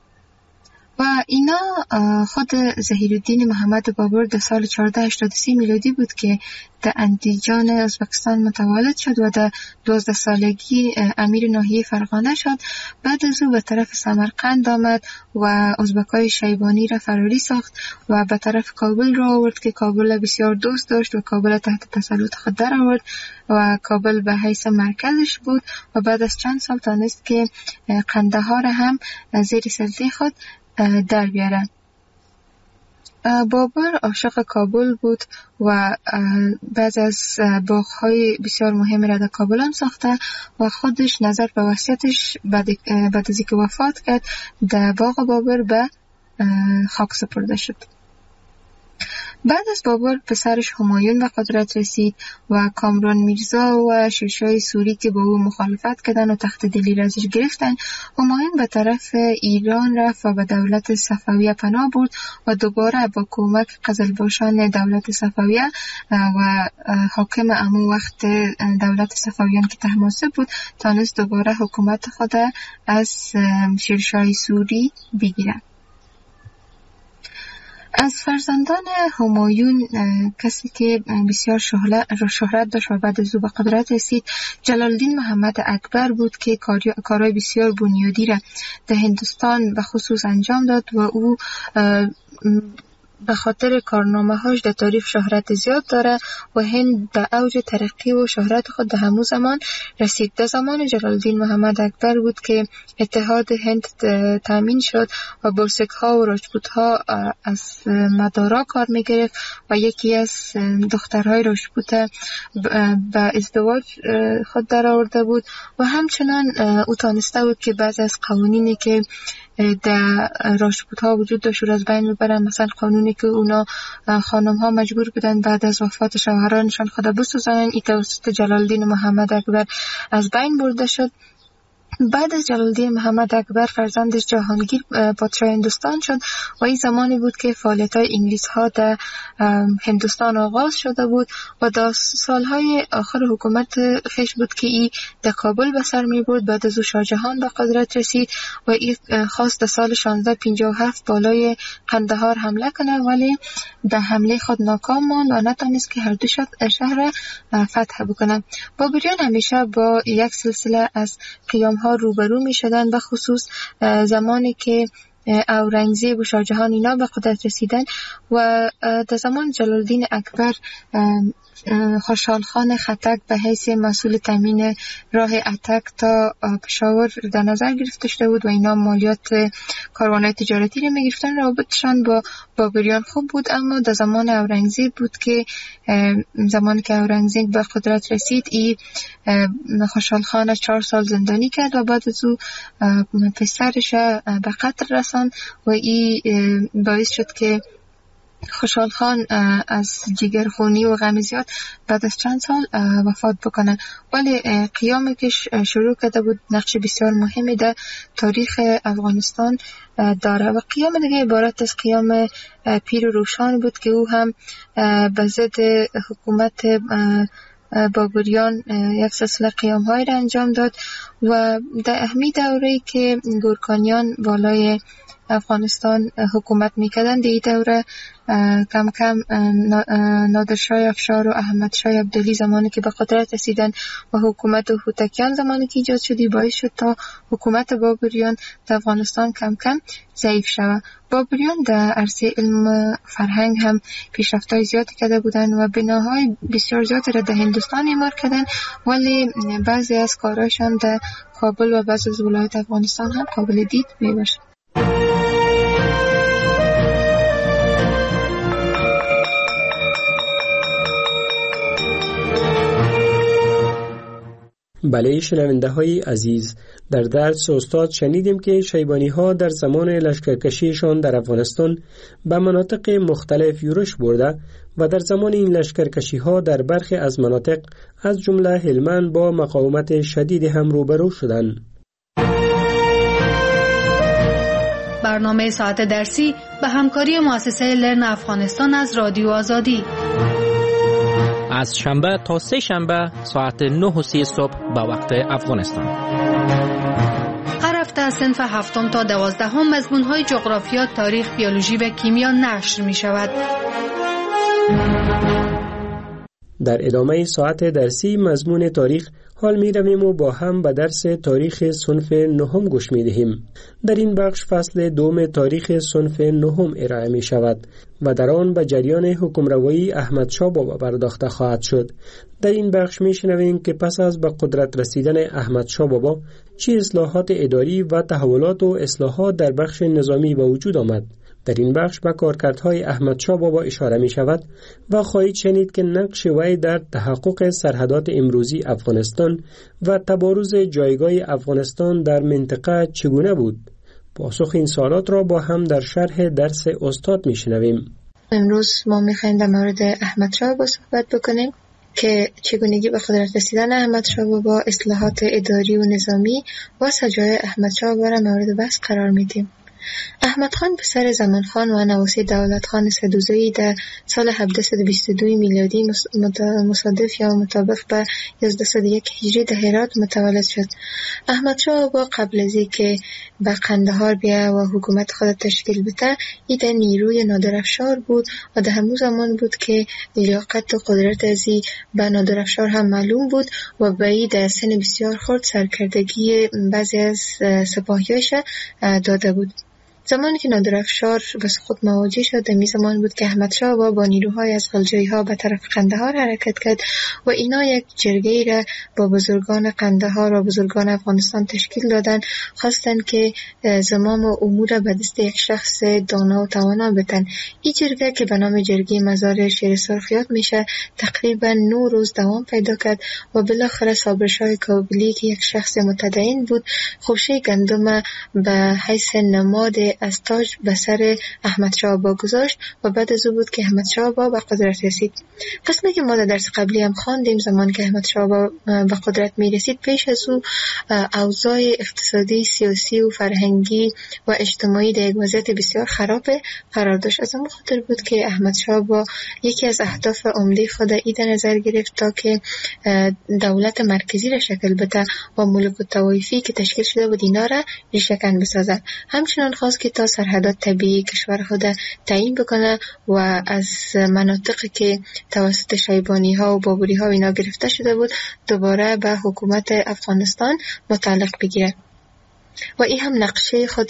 و اینا خود ظهیرالدین محمد بابر در سال چهارده هشتاد و سه میلادی بود که در اندیجان ازبکستان متولد شد و در دوازده سالگی امیر ناحیه فرغانه شد. بعد از او به طرف سمرقند آمد و ازبکای شیبانی را فراری ساخت و به طرف کابل را آورد که کابل بسیار دوست داشت و کابل تحت تسلط خود در آورد و کابل به حیث مرکزش بود و بعد از چند سال تانست که قندهار هم زیر سلطه خود در بیاره. بابر عاشق کابل بود و بعض از باغ‌های بسیار مهم را در کابل هم ساخته و خودش نظر به وصیتش بعد از اینکه وفات کرد در باغ بابر به خاک سپرده شد. بعد از بابر پسرش همایون به قدرت رسید و کامران میرزا و شیرشاه سوری که با او مخالفت کردن و تخت دلی را ازش گرفتن. همایون به طرف ایران رفت و به دولت صفویه پناه برد و دوباره با کمک قزلباشان دولت صفویه و حاکم امو وقت دولت صفویان که طهماسب بود تانست دوباره حکومت خود از شیرشاه سوری بگیرد. از فرزندان همایون کسی که بسیار شهرت داشت و بعد از او به قدرت رسید جلالالدین محمد اکبر بود که کارهای بسیار بنیادی را در هندوستان به خصوص انجام داد و او به خاطر کارنامه هاش در تاریخ شهرت زیاد داره و هند در اوج ترقی و شهرت خود در همون زمان رسید. در زمان جلالالدین محمد اکبر بود که اتحاد هند تامین شد و بلسک ها و راجپوت ها از مدارا کار می گرفت و یکی از دخترهای راجپوت به ازدواج خود در آورده بود و همچنان او تانسته بود که بعضی از قوانینی که در راجپوت ها وجود داشت از بین ببرن. مثلا قانونی که اونا خانم ها مجبور بودن بعد از وفات شوهرانشان خود بسوزنن، این توسط جلالالدین محمد اکبر از بین برده شد بعد از جلال‌الدین محمد اکبر فرزندش جهانگیر پادشاه هندوستان شد و این زمانی بود که فعالیت‌های انگلیس‌ها در هندوستان آغاز شده بود و در سالهای آخر حکومت خیش بود که این در کابل به سر می‌برد. بعد از او شاه جهان به قدرت رسید و این خواست در سال شانزده پنجاه و هفت بالای قندهار حمله کنه، ولی در حمله خود ناکام ماند و نتونست که هر دو شهر فتح بکنه. بابریان همیشه با یک سلسله از قیام‌ها روبرو می شدن، به خصوص زمانی که اورنگزیب و شاه جهان اینا به قدرت رسیدن و در زمان جلال‌الدین اکبر خوشحال خان خټک به حیث مسئول تامین راه اتک تا پشاور در نظر گرفته شده بود و اینا مالیات کاروان‌های تجارتی رو می‌گرفتن. رابطشان با بابریان خوب بود، اما در زمان اورنگزیب بود که زمانی که اورنگزیب به قدرت رسید ای خوشحال خان چهار سال زندانی کرد و بعد از او پسرش به قتل رساند و ای باعث شد که خوشحال خان از جگرخونی و غم زیاد بعد از چند سال وفات بکنه. ولی قیامی که شروع کرده بود نقش بسیار مهمی در تاریخ افغانستان داره و قیام دیگه عبارت از قیام پیر روشان بود که او هم به ضد حکومت بابریان یک سلسله قیام های را انجام داد و در همین دوره‌ای که گورکانیان بالای افغانستان حکومت میکردن در این دوره کم کم نادرشاه افشار و احمد شاه عبدالی زمانی که به قدرت رسیدن و حکومت هوتکیان زمانی که ایجاد شدی باعث شد تا حکومت بابریان در افغانستان کم کم ضعیف شود. بابریان در عرصه علم فرهنگ هم پیشرفت‌های زیادی کرده بودند و بناهای بسیار زیادی را در هندوستان اعمار کردند، ولی بعضی از کارهایشان در کابل و بعضی از ولایات افغانستان هم قابل دید میباشد. بله شنونده های عزیز، در درس استاد شنیدیم که شیبانی ها در زمان لشکرکشیشان در افغانستان به مناطق مختلف یورش برده و در زمان این لشکرکشی ها در برخی از مناطق از جمله هلمند با مقاومت شدید هم روبرو شدند. برنامه ساعت درسی به همکاری مؤسسه لرن افغانستان از رادیو آزادی از شنبه تا سه شنبه ساعت نه و سی صبح به وقت افغانستان. هر هفته از صنف هفتم تا دوازدهم مضمون‌های جغرافیا، تاریخ، بیولوژی و کیمیا نشر می شود. در ادامه ساعت درسی مضمون تاریخ حال می رویم و با هم به درس تاریخ صنف نهم گوش می دهیم. در این بخش فصل دوم تاریخ صنف نهم ارائه می شود و در آن به جریان حکمروایی احمد شاه بابا پرداخته خواهد شد. در این بخش می شنویم که پس از به قدرت رسیدن احمد شاه بابا چه اصلاحات اداری و تحولات و اصلاحات در بخش نظامی به وجود آمد. در این بخش به کارکردهای احمد شاه بابا اشاره می شود و خواهید شنید که نقش وی در تحقق سرحدات امروزی افغانستان و تبارز جایگاه افغانستان در منطقه چگونه بود. پاسخ این سوالات را با هم در شرح درس استاد می شنویم. امروز ما می خواهیم در مورد احمد شاه بابا صحبت بکنیم که چگونگی به قدرت رسیدن احمد شاه بابا، اصلاحات اداری و نظامی و سجای احمد شاه بابا را مورد بحث قرار میدیم. احمد خان پسر زمان خان و نواسی دولت خان سدوزایی در سال هفده صد و بیست و دو میلادی مصادف یا مطابق به یازده صد و یک هجری در هرات متولد شد. احمد شاه بابا قبل از اینکه به قندهار بیا و حکومت خود تشکیل بده، این در نیروی نادرافشار بود و در همون زمان بود که لیاقت و قدرت ازی به نادرافشار هم معلوم بود و به این در سن بسیار خرد سرکردگی بعضی از سپاهیاش داده بود. زمانی که نادرافشار به سقوط مواجه شد، در می زمان بود که احمد شاه بابا با نیروهای از غلجایی ها به طرف قندهار حرکت کرد و اینا یک جرگه‌ای را با بزرگان قندهار و بزرگان افغانستان تشکیل دادن، خواستند که زمام و امور به دست یک شخص دانا و توانا بدن. این جرگه که به نام جرگه مزار شیر سرخیات میشه تقریبا نه روز دوام پیدا کرد و بالاخره صابرشاه کابلی که یک شخص متدین بود، خوشه گندم به حیث نماد از تاج به سر احمد شاه بابا گذاشت و بعد از او بود که احمد شاه بابا به قدرت رسید. قسمی که ما در درس قبلی هم خواندیم، زمان که احمد شاه بابا به قدرت می رسید، پیش از او اوضاع اقتصادی، سیاسی و فرهنگی و اجتماعی در یک وضعیت بسیار خراب قرار داشت. از اون خاطر بود که احمد شاه بابا یکی از اهداف عمده خود ای در نظر گرفت تا که دولت مرکزی را شکل بده و ملوک الطوایفی که تشکیل شده بود اینا را ریشه‌کن بسازد. همچنان خواست که تا سرحدات طبیعی کشور خود تعیین بکنه و از مناطقی که توسط شیبانی ها و بابری ها اینا گرفته شده بود دوباره به حکومت افغانستان متعلق بگیره. و این هم نقشه خود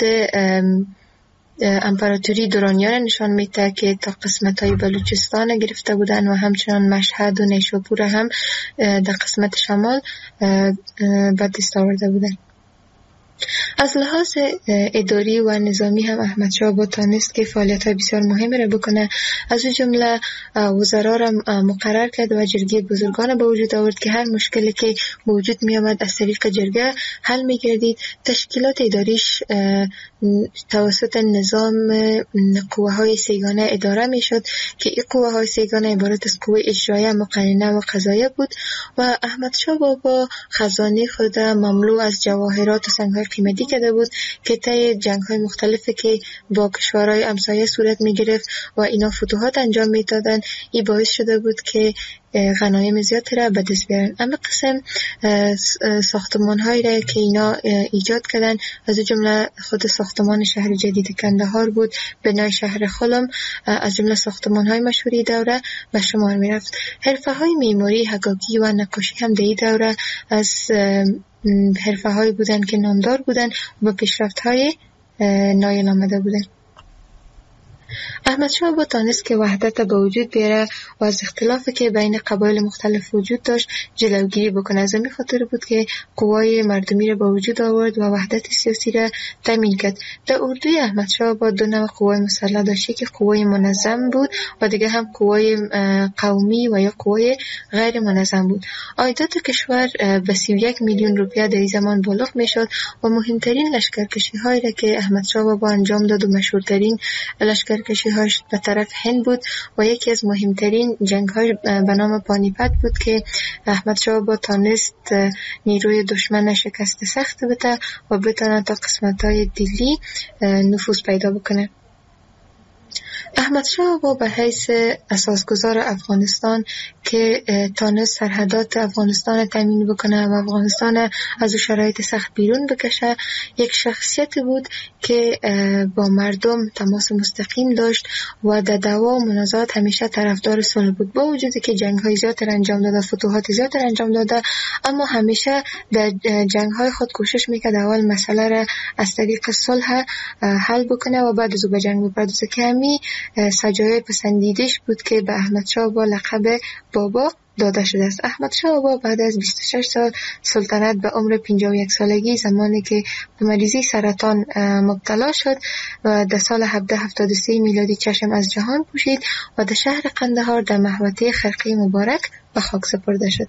امپراتوری درانیان نشان میده که تا قسمت های بلوچستان گرفته بودن و همچنان مشهد و نیشابور هم در قسمت شمال به دست آورده بودن. از لحاظ اداری و نظامی هم احمد شاه بابا تانست که فعالیت‌های بسیار مهمی را بکنه. از اون جمله وزرا را مقرر کرد و جرگه بزرگان به وجود آورد که هر مشکلی که موجود می آمد از طریق جرگه حل می گردید. تشکیلات اداریش توسط نظام قوه های سیگانه اداره می شد که این قوه های سیگانه عبارت از قوه اجرایه، مقننه و قضاییه بود و احمد شاه بابا خزانه خود مملو از جواهرات و سنگ‌های قیمتی کرده بود که طی جنگ‌های مختلفی که با کشورهای همسایه صورت می‌گرفت و اینا فتوحات انجام می‌دادن، این باعث شده بود که غنایم زیادی را به دست بیارن. اما قسم ساختمان‌هایی را که اینا ایجاد کردن، از جمله خود ساختمان شهر جدید کندهار بود، بنای شهر خلم، از جمله ساختمان‌های مشهوری دوره به شمار می‌رفت. حرفه‌های معماری، حکاکی و نقاشی هم در این دوره از حرفه‌هایی بودن که نامدار بودن و پیشرفت‌های نایل آمده بودن. احمد شاه بابا تانست که وحدت به وجود بیاره و از اختلافی که بین قبایل مختلف وجود داشت جلوگیری بکنه. از همین خاطر بود که قوای مردمی را به وجود آورد و وحدت سیاسی را تامین کرد. در اردوی احمد شاه بابا دو نوع قوای مسلح داشت که قوای منظم بود و دیگه هم قوای قومی و یا قوای غیر منظم بود. عایدات کشور به سی و یک میلیون روپیه در این زمان بالغ میشد و مهمترین لشکرکشی‌هایی را که احمد شاه بابا انجام داد و مشهورترین لشکر کشی‌هاش به طرف هند بود و یکی از مهمترین جنگ‌های به نام پانیپت بود که احمد شاه بابا تانست نیروی دشمن شکست سخت بده و بتونه تا قسمت‌های دلی نفوذ پیدا بکنه. احمد شاه بابا به حیث اساسگزار افغانستان که تانست سرحدات افغانستان تامین بکنه و افغانستان از شرایط سخت بیرون بکشه، یک شخصیت بود که با مردم تماس مستقیم داشت و در دعوا و منازعات همیشه طرفدار صلح بود. با وجودی که جنگ‌های زیاد انجام داده، فتوحات زیاد انجام داده، اما همیشه در جنگ‌های خود کوشش میکرد اول مسئله را از طریق صلح حل بکنه و بعد از او به جنگ بپردازه که همین سجایای پسندیدش بود که به احمد شاه بابا لقب بابا داده شده است. احمد شاه بابا بعد از بیست و شش سال سلطنت به عمر پنجاه و یک سالگی، زمانی که به مریضی سرطان مبتلا شد و در سال هفده هفتاد و سه میلادی چشم از جهان پوشید و در شهر قندهار در محوطه خرقه مبارک به خاک سپرده شد.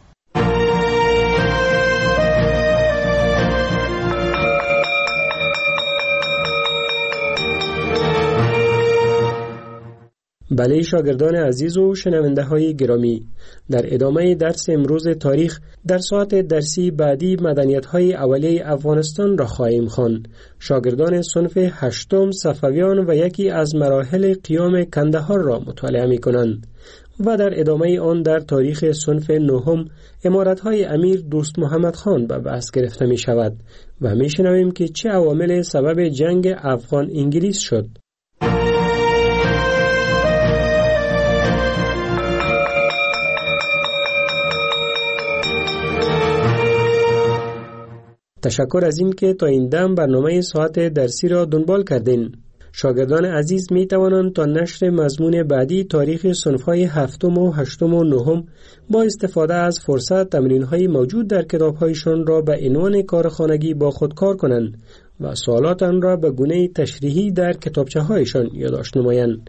بله شاگردان عزیز و شنونده های گرامی، در ادامه درس امروز تاریخ در ساعت درسی بعدی مدنیت های اولیه افغانستان را خواهیم خواند. شاگردان صنف هشتم صفویان و یکی از مراحل قیام کندهار را مطالعه می کنند و در ادامه آن در تاریخ صنف نهم امارت های امیر دوست محمد خان به بحث گرفته می شود و می شنویم که چه عوامل سبب جنگ افغان انگلیس شد. تشکر از این که تا این دم برنامه ساعت درسی را دنبال کردین. شاگردان عزیز می توانند تا نشر مضمون بعدی تاریخ صنف‌های هفتم و هشتم و نهم با استفاده از فرصت تمرین‌های موجود در کتاب‌هایشان را به عنوان کارخانگی با خود کار کنند و سوالات آن را به گونه تشریحی در کتابچه‌هایشان یادداشت نمایند.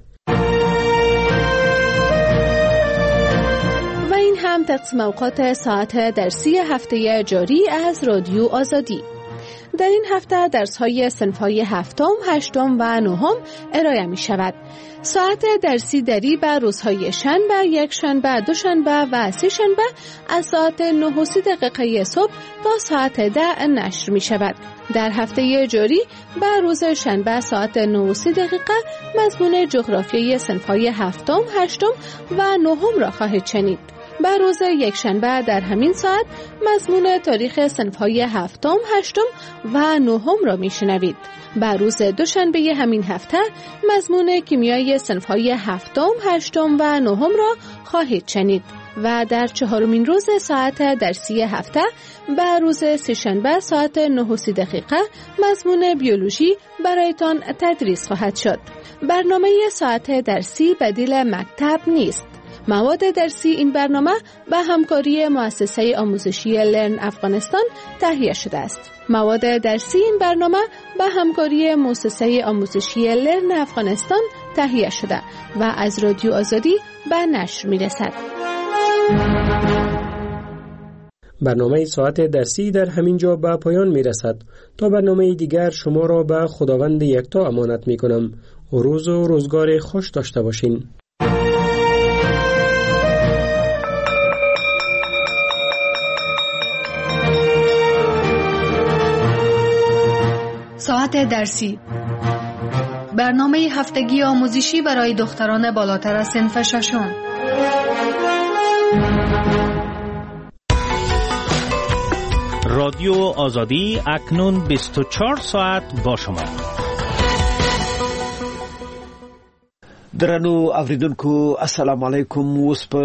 تقسیم اوقات ساعت درسی هفته جاری از رادیو آزادی. در این هفته درس‌های صنف‌های هفتم، هشتم و نهم ارائه می‌شود. ساعت درسی دری به روزهای شنبه، یک شنبه، دو شنبه و سه شنبه از ساعت نه و سی دقیقه صبح تا ساعت ده نشر می شود. در هفته جاری به روز شنبه ساعت نه و سی دقیقه مضمون جغرافیای صنف‌های هفتم، هشتم و نهم را خواهید شنید. به روز یک شنبه در همین ساعت مضمون تاریخ صنف‌های هفتم، هشتم و نهم را میشنوید. به روز دوشنبه همین هفته مضمون کیمیای صنف‌های هفتم، هشتم و نهم را خواهید شنید و در چهارمین روز ساعت درسی هفته به روز سه‌شنبه ساعت نه و سی دقیقه مضمون بیولوژی برایتان تدریس خواهد شد. برنامه ساعت درسی بدیل مکتب نیست. مواد درسی این برنامه به همکاری مؤسسه آموزشی لرن افغانستان تهیه شده است. مواد درسی این برنامه به همکاری مؤسسه آموزشی لرن افغانستان تهیه شده و از رادیو آزادی به نشر می رسد. برنامه ساعت درسی در همین جا به پایان می رسد. تا برنامه دیگر شما را به خداوند یکتا امانت می کنم. روز و روزگار خوش داشته باشین. ساعت درسی، برنامه هفتگی آموزشی برای دختران بالاتر از صنف ششم. رادیو آزادی اکنون بیست و چهار ساعت با شما. درنو اوریدونکو السلام علیکم. اوس په